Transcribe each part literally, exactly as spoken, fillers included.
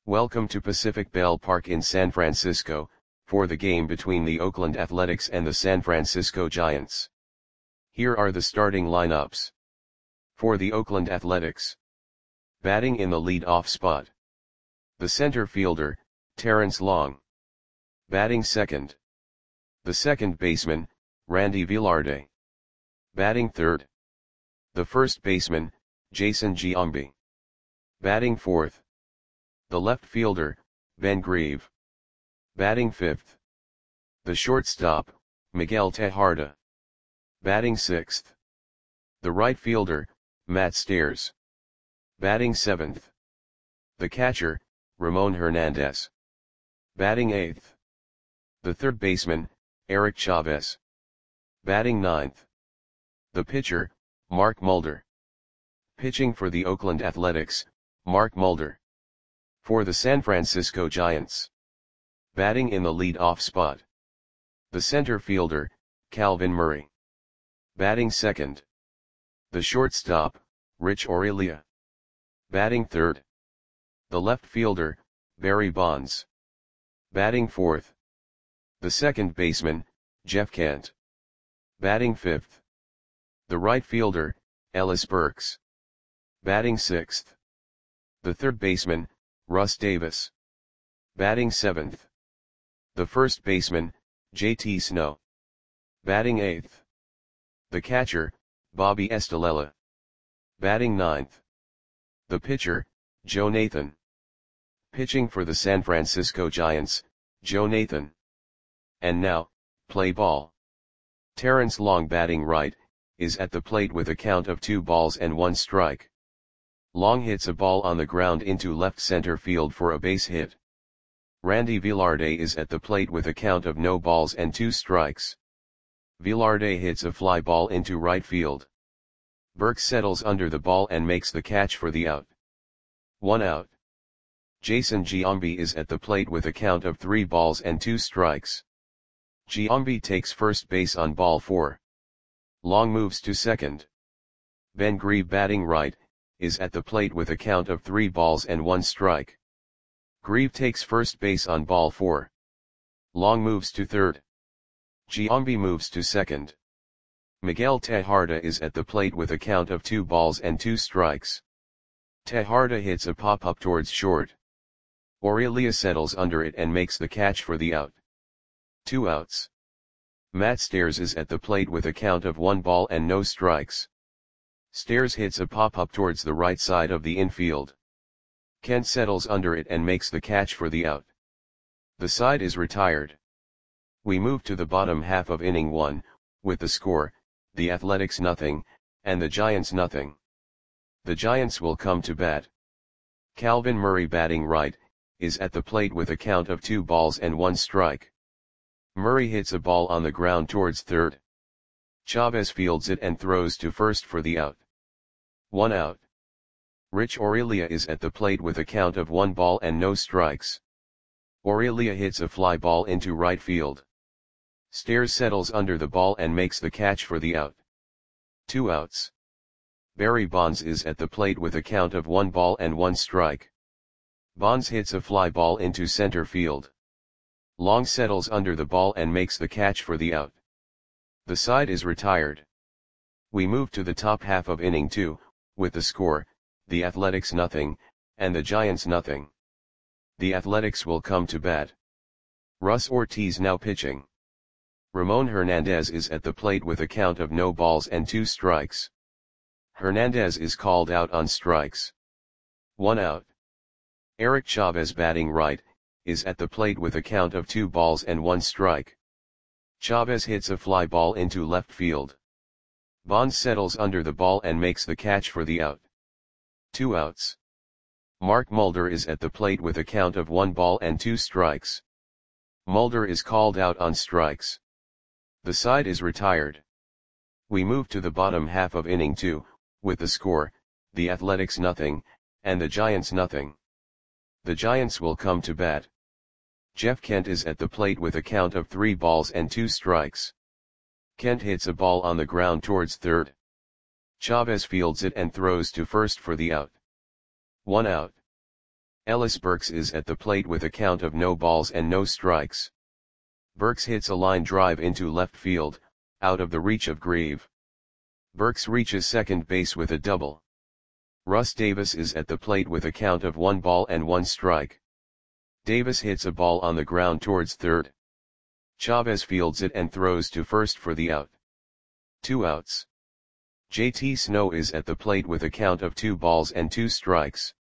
Welcome to Pacific Bell Park in San Francisco, for the game between the Oakland Athletics and the San Francisco Giants. Here are the starting lineups. For the Oakland Athletics. Batting in the lead-off spot. The center fielder, Terrence Long. Batting second. The second baseman, Randy Velarde. Batting third. The first baseman, Jason Giambi. Batting fourth. The left fielder, Ben Grieve. Batting fifth. The shortstop, Miguel Tejada. Batting sixth. The right fielder, Matt Stairs. Batting seventh. The catcher, Ramon Hernandez. Batting eighth. The third baseman, Eric Chavez. Batting ninth. The pitcher, Mark Mulder. Pitching for the Oakland Athletics, Mark Mulder. For the San Francisco Giants. Batting in the lead-off spot. The center fielder, Calvin Murray. Batting second. The shortstop, Rich Aurelia. Batting third. The left fielder, Barry Bonds. Batting fourth. The second baseman, Jeff Kent. Batting fifth. The right fielder, Ellis Burks. Batting sixth. The third baseman, Russ Davis. Batting seventh. The first baseman, J T Snow. Batting eighth. The catcher, Bobby Estalella. Batting ninth. The pitcher, Joe Nathan. Pitching for the San Francisco Giants, Joe Nathan. And now, play ball. Terrence Long batting right, is at the plate with a count of two balls and one strike. Long hits a ball on the ground into left center field for a base hit. Randy Velarde is at the plate with a count of no balls and two strikes. Velarde hits a fly ball into right field. Burks settles under the ball and makes the catch for the out. One out. Jason Giambi is at the plate with a count of three balls and two strikes. Giambi takes first base on ball four. Long moves to second. Ben Grieve batting right, is at the plate with a count of three balls and one strike. Grieve takes first base on ball four. Long moves to third. Giambi moves to second. Miguel Tejada is at the plate with a count of two balls and two strikes. Tejada hits a pop-up towards short. Aurelia settles under it and makes the catch for the out. Two outs. Matt Stairs is at the plate with a count of one ball and no strikes. Stairs hits a pop-up towards the right side of the infield. Kent settles under it and makes the catch for the out. The side is retired. We move to the bottom half of inning one, with the score, the Athletics nothing, and the Giants nothing. The Giants will come to bat. Calvin Murray batting right, is at the plate with a count of two balls and one strike. Murray hits a ball on the ground towards third. Chavez fields it and throws to first for the out. One out. Rich Aurelia is at the plate with a count of one ball and no strikes. Aurelia hits a fly ball into right field. Stairs settles under the ball and makes the catch for the out. Two outs. Barry Bonds is at the plate with a count of one ball and one strike. Bonds hits a fly ball into center field. Long settles under the ball and makes the catch for the out. The side is retired. We move to the top half of inning two, with the score, the Athletics nothing, and the Giants nothing. The Athletics will come to bat. Russ Ortiz now pitching. Ramon Hernandez is at the plate with a count of no balls and two strikes. Hernandez is called out on strikes. One out. Eric Chavez batting right, is at the plate with a count of two balls and one strike. Chavez hits a fly ball into left field. Bonds settles under the ball and makes the catch for the out. Two outs. Mark Mulder is at the plate with a count of one ball and two strikes. Mulder is called out on strikes. The side is retired. We move to the bottom half of inning two, with the score, the Athletics nothing, and the Giants nothing. The Giants will come to bat. Jeff Kent is at the plate with a count of three balls and two strikes. Kent hits a ball on the ground towards third. Chavez fields it and throws to first for the out. One out. Ellis Burks is at the plate with a count of no balls and no strikes. Burks hits a line drive into left field, out of the reach of Grieve. Burks reaches second base with a double. Russ Davis is at the plate with a count of one ball and one strike. Davis hits a ball on the ground towards third. Chavez fields it and throws to first for the out. Two outs. J T Snow is at the plate with a count of two balls and two strikes.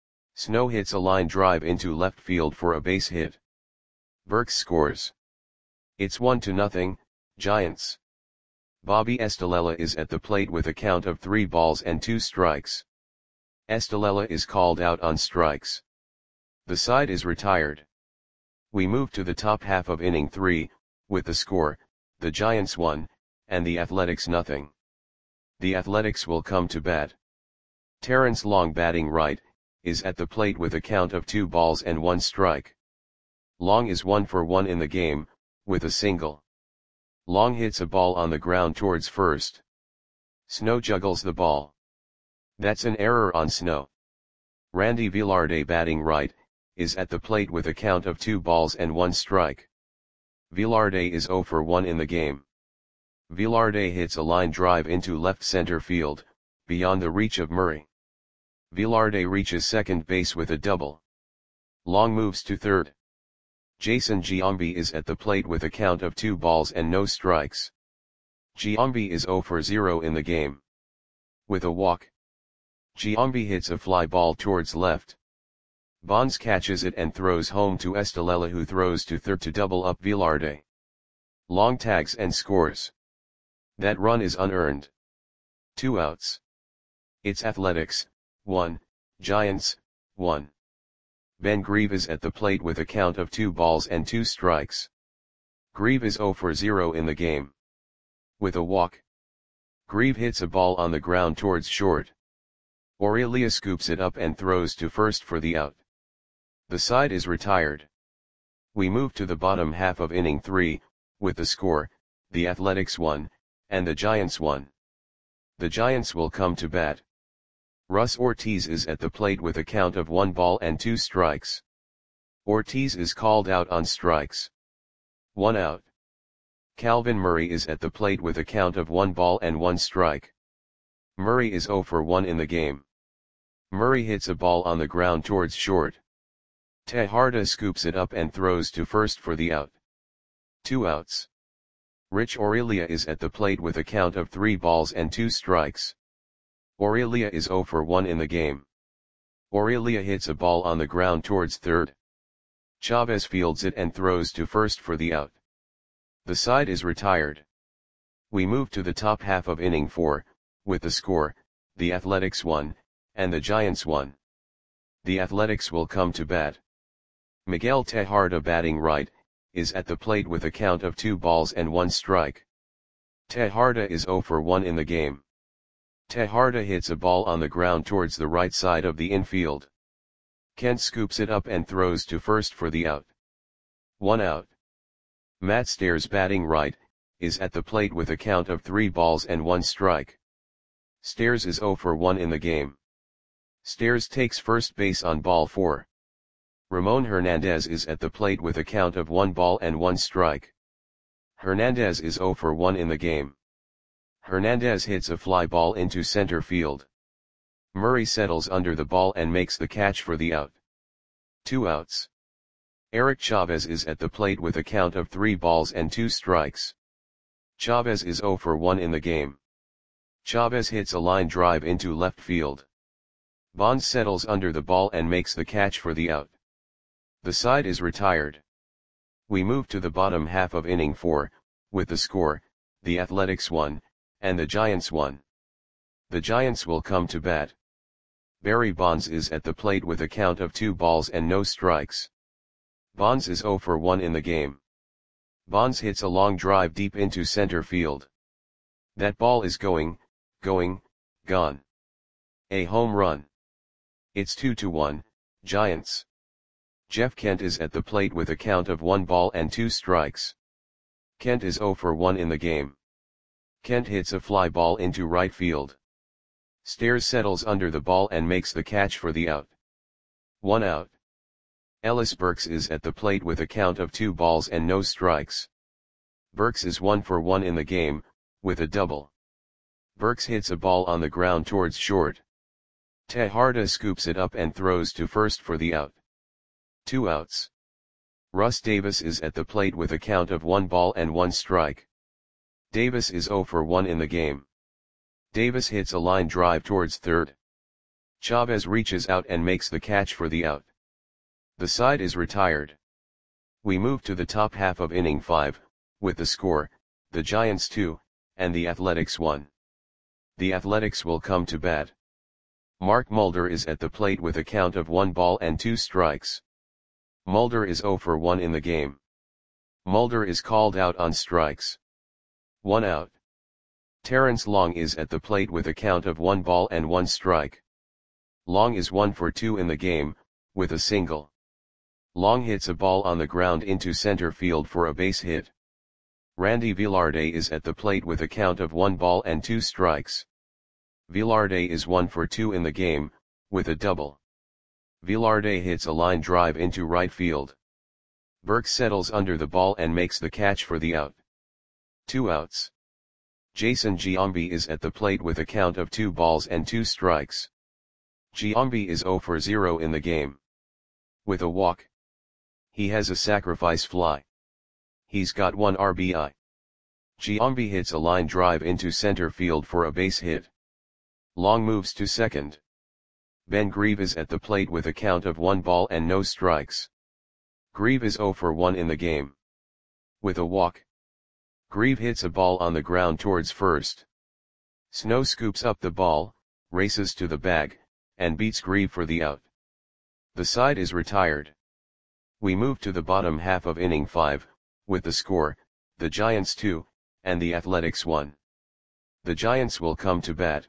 Snow hits a line drive into left field for a base hit. Burks scores. It's one to nothing, Giants. Bobby Estalella is at the plate with a count of three balls and two strikes. Estalella is called out on strikes. The side is retired. We move to the top half of inning three, with the score, the Giants one, and the Athletics nothing. The Athletics will come to bat. Terrence Long, batting right, is at the plate with a count of two balls and one strike. Long is one for one in the game, with a single. Long hits a ball on the ground towards first. Snow juggles the ball. That's an error on Snow. Randy Velarde, batting right, is at the plate with a count of two balls and one strike. Velarde is zero for one in the game. Velarde hits a line drive into left center field, beyond the reach of Murray. Velarde reaches second base with a double. Long moves to third. Jason Giambi is at the plate with a count of two balls and no strikes. Giambi is zero for zero in the game. With a walk, Giambi hits a fly ball towards left. Bonds catches it and throws home to Estalella, who throws to third to double up Velarde. Long tags and scores. That run is unearned. Two outs. It's Athletics, one, Giants, one. Ben Grieve is at the plate with a count of two balls and two strikes. Grieve is zero for zero in the game. With a walk, Grieve hits a ball on the ground towards short. Aurelia scoops it up and throws to first for the out. The side is retired. We move to the bottom half of inning three, with the score, the Athletics one, and the Giants one. The Giants will come to bat. Russ Ortiz is at the plate with a count of one ball and two strikes. Ortiz is called out on strikes. One out. Calvin Murray is at the plate with a count of one ball and one strike. Murray is zero for one in the game. Murray hits a ball on the ground towards short. Tejada scoops it up and throws to first for the out. Two outs. Rich Aurelia is at the plate with a count of three balls and two strikes. Aurelia is zero for one in the game. Aurelia hits a ball on the ground towards third. Chavez fields it and throws to first for the out. The side is retired. We move to the top half of inning four, with the score, the Athletics one, and the Giants one. The Athletics will come to bat. Miguel Tejada, batting right, is at the plate with a count of two balls and one strike. Tejada is zero for one in the game. Tejada hits a ball on the ground towards the right side of the infield. Kent scoops it up and throws to first for the out. One out. Matt Stairs, batting right, is at the plate with a count of three balls and one strike. Stairs is zero for one in the game. Stairs takes first base on ball four. Ramon Hernandez is at the plate with a count of one ball and one strike. Hernandez is zero for one in the game. Hernandez hits a fly ball into center field. Murray settles under the ball and makes the catch for the out. Two outs. Eric Chavez is at the plate with a count of three balls and two strikes. Chavez is zero for one in the game. Chavez hits a line drive into left field. Bonds settles under the ball and makes the catch for the out. The side is retired. We move to the bottom half of inning four, with the score, the Athletics one, and the Giants one. The Giants will come to bat. Barry Bonds is at the plate with a count of two balls and no strikes. Bonds is zero for one in the game. Bonds hits a long drive deep into center field. That ball is going, going, gone. A home run. It's two to one, Giants. Jeff Kent is at the plate with a count of one ball and two strikes. Kent is zero for one in the game. Kent hits a fly ball into right field. Stairs settles under the ball and makes the catch for the out. One out. Ellis Burks is at the plate with a count of two balls and no strikes. Burks is one for one in the game, with a double. Burks hits a ball on the ground towards short. Tejada scoops it up and throws to first for the out. Two outs. Russ Davis is at the plate with a count of one ball and one strike. Davis is zero for one in the game. Davis hits a line drive towards third. Chavez reaches out and makes the catch for the out. The side is retired. We move to the top half of inning five, with the score, the Giants two, and the Athletics one. The Athletics will come to bat. Mark Mulder is at the plate with a count of one ball and two strikes. Mulder is zero for one in the game. Mulder is called out on strikes. One out. Terrence Long is at the plate with a count of one ball and one strike. Long is one for two in the game, with a single. Long hits a ball on the ground into center field for a base hit. Randy Velarde is at the plate with a count of one ball and two strikes. Velarde is one for two in the game, with a double. Velarde hits a line drive into right field. Burks settles under the ball and makes the catch for the out. Two outs. Jason Giambi is at the plate with a count of two balls and two strikes. Giambi is zero for zero in the game. With a walk. He has a sacrifice fly. He's got one R B I. Giambi hits a line drive into center field for a base hit. Long moves to second. Ben Grieve is at the plate with a count of one ball and no strikes. Grieve is zero for one in the game. With a walk. Grieve hits a ball on the ground towards first. Snow scoops up the ball, races to the bag, and beats Grieve for the out. The side is retired. We move to the bottom half of inning five, with the score, the Giants two, and the Athletics one. The Giants will come to bat.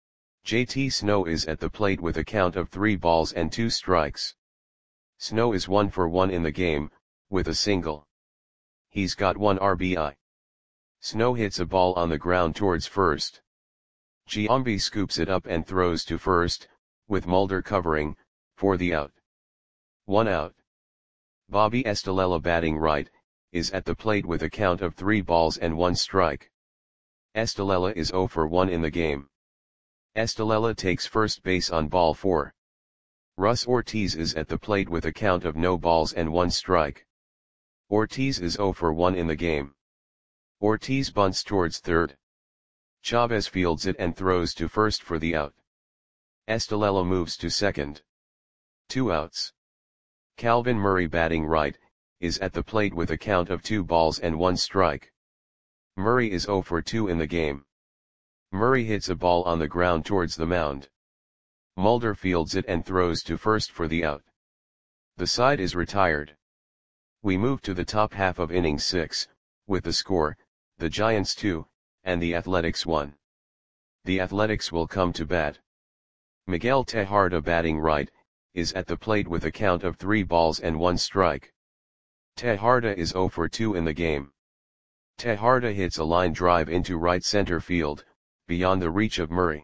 J T Snow is at the plate with a count of three balls and two strikes. Snow is one for one in the game, with a single. He's got one R B I. Snow hits a ball on the ground towards first. Giambi scoops it up and throws to first, with Mulder covering, for the out. One out. Bobby Estalella batting right, is at the plate with a count of three balls and one strike. Estalella is zero for one in the game. Estalella takes first base on ball four. Russ Ortiz is at the plate with a count of no balls and one strike. Ortiz is zero for one in the game. Ortiz bunts towards third. Chavez fields it and throws to first for the out. Estalella moves to second. Two outs. Calvin Murray batting right, is at the plate with a count of two balls and one strike. Murray is zero for two in the game. Murray hits a ball on the ground towards the mound. Mulder fields it and throws to first for the out. The side is retired. We move to the top half of inning six, with the score, the Giants two, and the Athletics one. The Athletics will come to bat. Miguel Tejada batting right, is at the plate with a count of three balls and one strike. Tejada is zero for two in the game. Tejada hits a line drive into right center field, beyond the reach of Murray.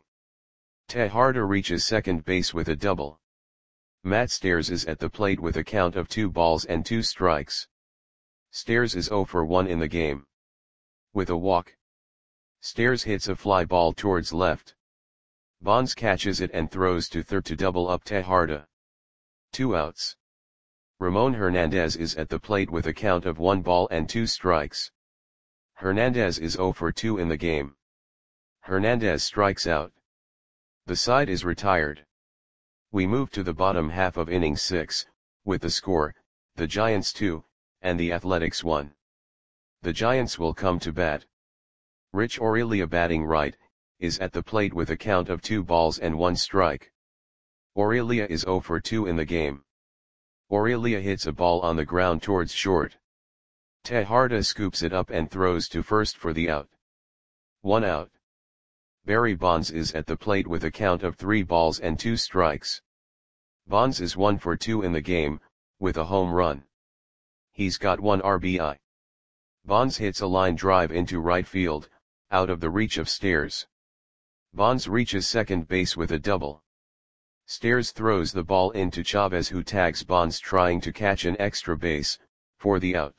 Tejada reaches second base with a double. Matt Stairs is at the plate with a count of two balls and two strikes. Stairs is zero for one in the game. With a walk. Stairs hits a fly ball towards left. Bonds catches it and throws to third to double up Tejada. Two outs. Ramon Hernandez is at the plate with a count of one ball and two strikes. Hernandez is zero for two in the game. Hernandez strikes out. The side is retired. We move to the bottom half of inning six, with the score, the Giants two, and the Athletics one. The Giants will come to bat. Rich Aurelia batting right, is at the plate with a count of two balls and one strike. Aurelia is zero for two in the game. Aurelia hits a ball on the ground towards short. Tejada scoops it up and throws to first for the out. One out. Barry Bonds is at the plate with a count of three balls and two strikes. Bonds is one for two in the game, with a home run. He's got one R B I. Bonds hits a line drive into right field, out of the reach of Stairs. Bonds reaches second base with a double. Stairs throws the ball into Chavez, who tags Bonds trying to catch an extra base, for the out.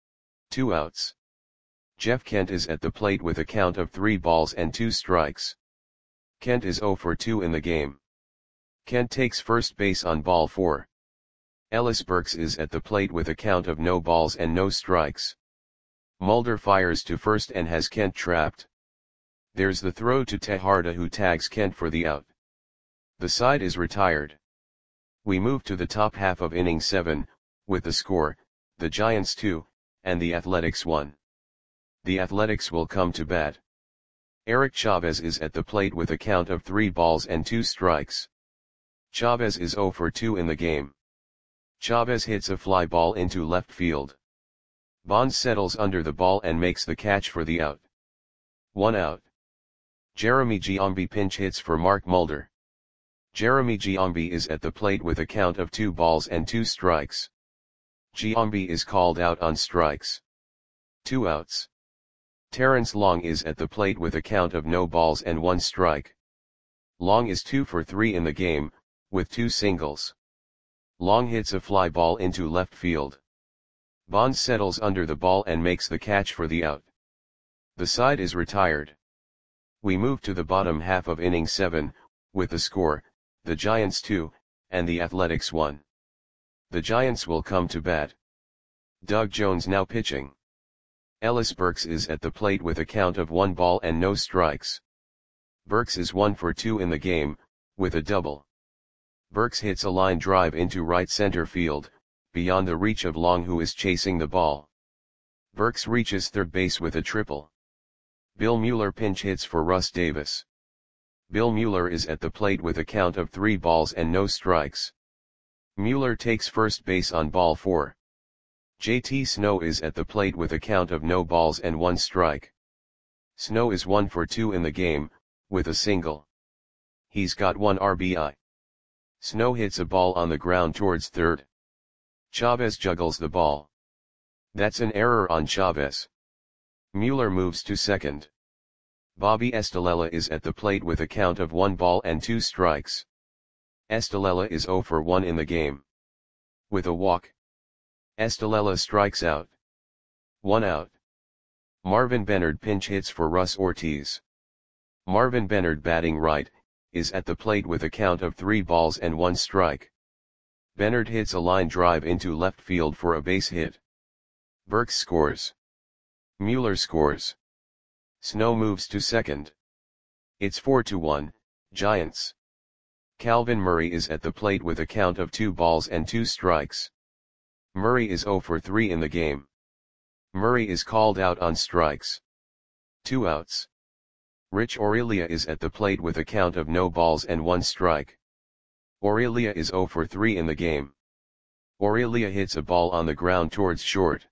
Two outs. Jeff Kent is at the plate with a count of three balls and two strikes. Kent is oh for two in the game. Kent takes first base on ball four. Ellis Burks is at the plate with a count of no balls and no strikes. Mulder fires to first and has Kent trapped. There's the throw to Tejada, who tags Kent for the out. The side is retired. We move to the top half of inning seven, with the score, the Giants two, and the Athletics one. The Athletics will come to bat. Eric Chavez is at the plate with a count of three balls and two strikes. Chavez is oh for two in the game. Chavez hits a fly ball into left field. Bonds settles under the ball and makes the catch for the out. One out. Jeremy Giambi pinch hits for Mark Mulder. Jeremy Giambi is at the plate with a count of two balls and two strikes. Giambi is called out on strikes. Two outs. Terrence Long is at the plate with a count of no balls and one strike. Long is two for three in the game, with two singles. Long hits a fly ball into left field. Bonds settles under the ball and makes the catch for the out. The side is retired. We move to the bottom half of inning seven, with the score, the Giants two, and the Athletics one. The Giants will come to bat. Doug Jones now pitching. Ellis Burks is at the plate with a count of one ball and no strikes. Burks is one for two in the game, with a double. Burks hits a line drive into right center field, beyond the reach of Long, who is chasing the ball. Burks reaches third base with a triple. Bill Mueller pinch hits for Russ Davis. Bill Mueller is at the plate with a count of three balls and no strikes. Mueller takes first base on ball four. J T Snow is at the plate with a count of no balls and one strike. Snow is one for two in the game, with a single. He's got one R B I. Snow hits a ball on the ground towards third. Chavez juggles the ball. That's an error on Chavez. Mueller moves to second. Bobby Estalella is at the plate with a count of one ball and two strikes. Estalella is oh for one in the game. With a walk. Estalella strikes out. One out. Marvin Bennard pinch hits for Russ Ortiz. Marvin Bennard, batting right, is at the plate with a count of three balls and one strike. Bennard hits a line drive into left field for a base hit. Burks scores. Mueller scores. Snow moves to second. It's four to one, Giants. Calvin Murray is at the plate with a count of two balls and two strikes. Murray is oh for three in the game. Murray is called out on strikes. Two outs. Rich Aurelia is at the plate with a count of no balls and one strike. Aurelia is oh for three in the game. Aurelia hits a ball on the ground towards short.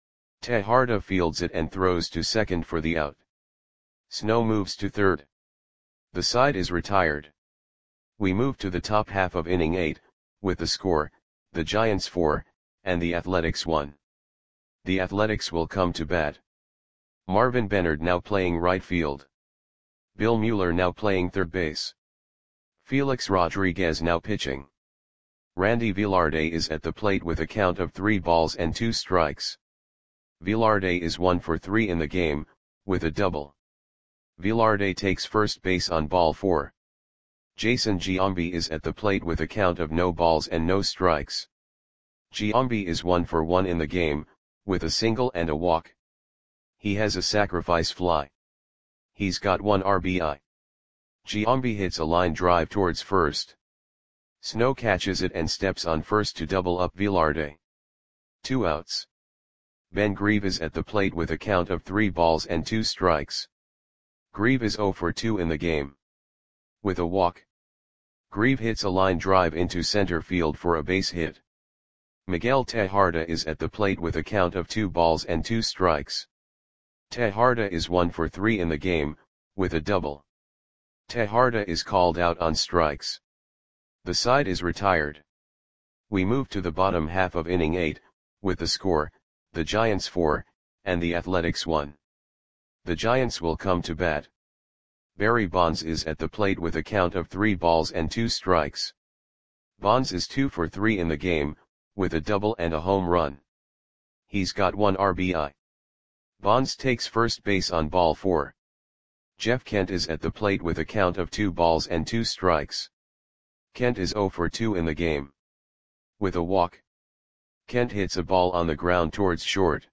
Tejada fields it and throws to second for the out. Snow moves to third. The side is retired. We move to the top half of inning eight, with the score, the Giants four, and the Athletics one. The Athletics will come to bat. Marvin Bennard now playing right field. Bill Mueller now playing third base. Felix Rodriguez now pitching. Randy Velarde is at the plate with a count of three balls and two strikes. Velarde is one for three in the game, with a double. Velarde takes first base on ball four. Jason Giambi is at the plate with a count of no balls and no strikes. Giambi is one for one in the game, with a single and a walk. He has a sacrifice fly. He's got one R B I. Giambi hits a line drive towards first. Snow catches it and steps on first to double up Velarde. Two outs. Ben Grieve is at the plate with a count of three balls and two strikes. Grieve is oh for two in the game. With a walk. Grieve hits a line drive into center field for a base hit. Miguel Tejada is at the plate with a count of two balls and two strikes. Tejada is one for three in the game, with a double. Tejada is called out on strikes. The side is retired. We move to the bottom half of inning eight, with the score, the Giants four, and the Athletics one. The Giants will come to bat. Barry Bonds is at the plate with a count of three balls and two strikes. Bonds is two for three in the game, with a double and a home run. He's got one R B I. Bonds takes first base on ball four. Jeff Kent is at the plate with a count of two balls and two strikes. Kent is zero for two in the game. With a walk, Kent hits a ball on the ground towards short.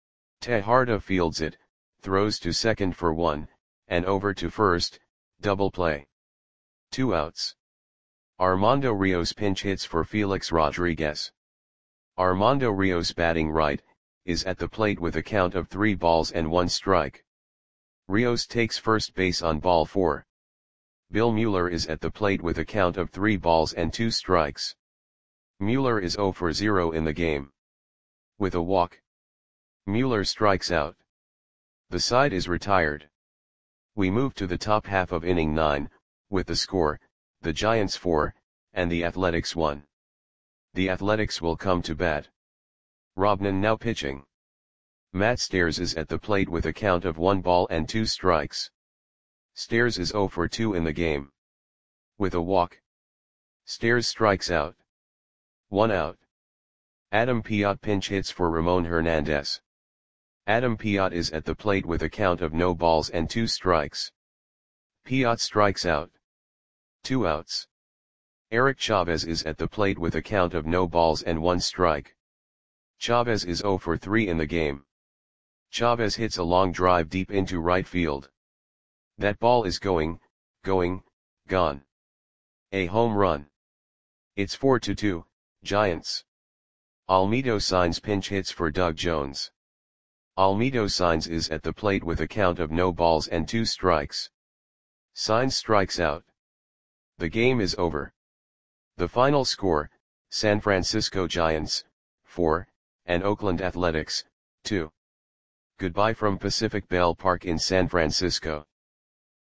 Tejada fields it, throws to second for one, and over to first, double play. Two outs. Armando Rios pinch hits for Felix Rodriguez. Armando Rios, batting right, is at the plate with a count of three balls and one strike. Rios takes first base on ball four. Bill Mueller is at the plate with a count of three balls and two strikes. Mueller is zero for zero in the game. With a walk, Mueller strikes out. The side is retired. We move to the top half of inning nine, with the score, the Giants four, and the Athletics one. The Athletics will come to bat. Robnan now pitching. Matt Stairs is at the plate with a count of one ball and two strikes. Stairs is zero for two in the game. With a walk, Stairs strikes out. One out. Adam Piot pinch hits for Ramon Hernandez. Adam Piot is at the plate with a count of no balls and two strikes. Piot strikes out. Two outs. Eric Chavez is at the plate with a count of no balls and one strike. Chavez is zero for three in the game. Chavez hits a long drive deep into right field. That ball is going, going, gone. A home run. It's four to two, Giants. Almedo Saenz pinch hits for Doug Jones. Almedo Saenz is at the plate with a count of no balls and two strikes. Saenz strikes out. The game is over. The final score, San Francisco Giants, four, and Oakland Athletics, two. Goodbye from Pacific Bell Park in San Francisco.